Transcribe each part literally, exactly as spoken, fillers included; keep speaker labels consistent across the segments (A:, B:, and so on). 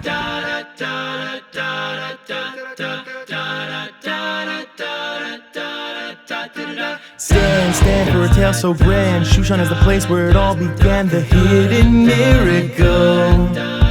A: Stand, stand for a tale so grand. Shushan is the place where it all began. The hidden miracle.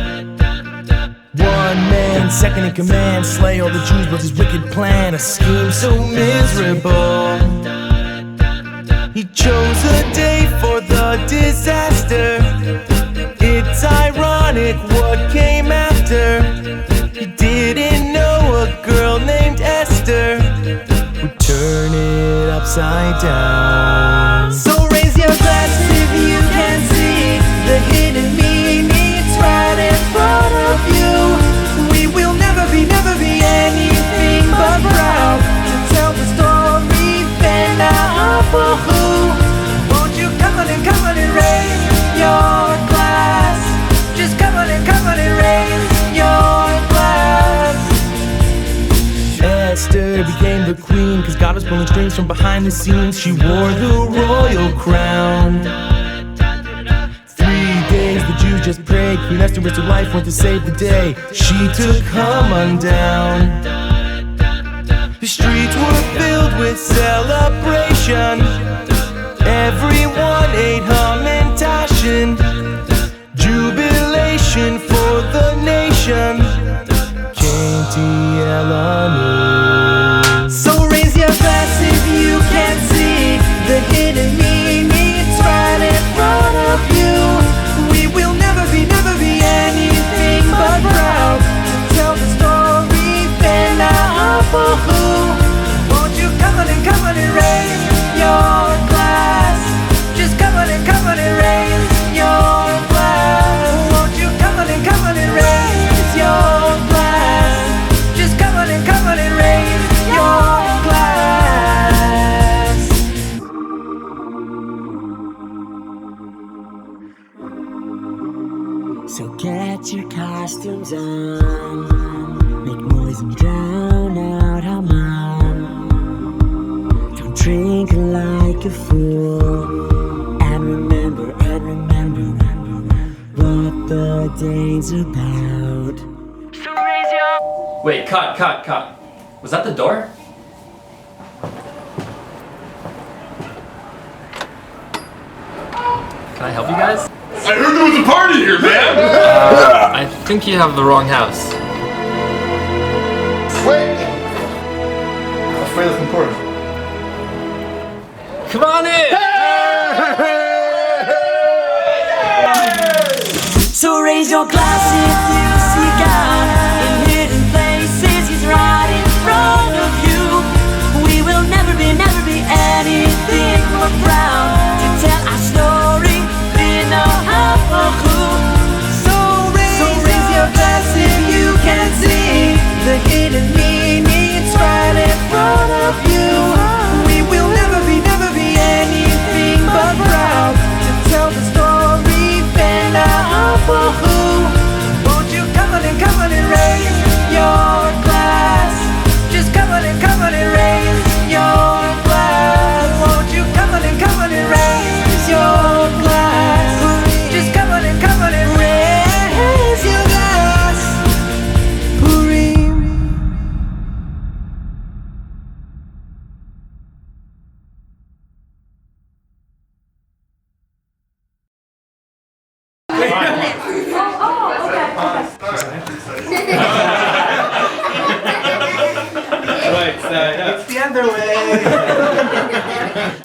A: One man, second in command. Slay all the Jews was his wicked plan. A scheme so miserable. He chose a day for the disaster. It's ironic what came after. He didn't know a girl named Esther would turn it upside down.
B: So raise your glasses if you can see the hidden meaning. It's right in front of you. We will never be, never be anything but proud to tell the story. Fena Apohu. Won't you come on and come on and raise your glass? Just come on and come on and raise your glass.
A: Esther became the queen, cause God was pulling strings from behind the scenes. She wore the royal crown. Three days the Jews just prayed. Queen Esther risked her life, went to save the day. She took Haman down. The streets were filled with celebration. Everyone ate Haman tashin. Jubilation for the nation. Canty Elanu.
B: So raise your glass if you can see the hidden meaning. It's right in front of you. We will never be, never be anything but proud to tell the story. Fena Apohu. Won't you come on and come on and raise your glass? Just come on and come on and raise your glass. Won't you come on and come on and raise your glass? Just come on and come on and raise your glass. So get your costumes on, make noise and drown out Haman. Don't drink like a fool, and remember, and remember what the day's about. So raise your...
C: Wait, cut, cut, cut. Was that the door? Can I help you guys?
D: I heard there was a party here, man!
C: Uh, I think you have the wrong house.
D: Wait! I'm afraid that's important.
C: Come on in!
B: So raise your glass if you see God in hidden places. He's right in front of you. We will never be, never be anything but proud to tell our story. Fena Apohu. So raise, so raise your glass if you can see the hidden meaning. It's right in front of you. We will never be, never be anything but proud to tell the story. Fena Apohu. Won't you come on and come on and raise your glass? Just come on and come on and raise your glass. Won't you come on and come on and raise your glass? Just come on and come on and raise your glass. Purim.
C: Wait, uh, yeah.
A: It's the other way.